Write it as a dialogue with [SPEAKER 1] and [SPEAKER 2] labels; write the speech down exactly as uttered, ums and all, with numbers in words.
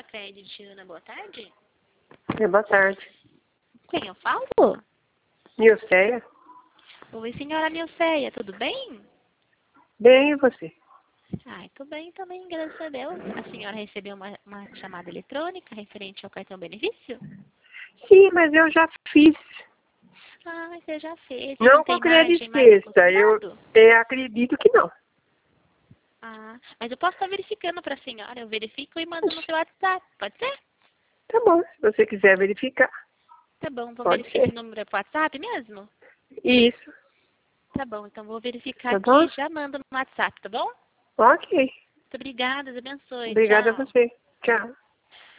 [SPEAKER 1] Crédito, Ana, boa tarde.
[SPEAKER 2] É, boa tarde.
[SPEAKER 1] Quem eu falo?
[SPEAKER 2] Nilceia?
[SPEAKER 1] Oi, senhora Nilceia, tudo bem?
[SPEAKER 2] Bem, e você?
[SPEAKER 1] Ai, tudo bem também, graças a Deus. A senhora recebeu uma, uma chamada eletrônica referente ao cartão benefício?
[SPEAKER 2] Sim, mas eu já fiz.
[SPEAKER 1] Ah, você já fez. Você
[SPEAKER 2] Não
[SPEAKER 1] não
[SPEAKER 2] com
[SPEAKER 1] tem margem mais
[SPEAKER 2] creditista, eu
[SPEAKER 1] acostumado?
[SPEAKER 2] é, acredito que não.
[SPEAKER 1] Ah, mas eu posso estar verificando para a senhora. Eu verifico e mando no seu WhatsApp, pode ser?
[SPEAKER 2] Tá bom, se você quiser verificar.
[SPEAKER 1] Tá bom, vou
[SPEAKER 2] Pode
[SPEAKER 1] verificar
[SPEAKER 2] ser.
[SPEAKER 1] esse número pro WhatsApp mesmo?
[SPEAKER 2] Isso,
[SPEAKER 1] Tá bom, então vou verificar
[SPEAKER 2] tá
[SPEAKER 1] aqui
[SPEAKER 2] bom?
[SPEAKER 1] e já mando no WhatsApp, tá bom?
[SPEAKER 2] Ok.
[SPEAKER 1] Muito obrigada, Deus abençoe.
[SPEAKER 2] Obrigada a
[SPEAKER 1] Tchau.
[SPEAKER 2] você. Tchau.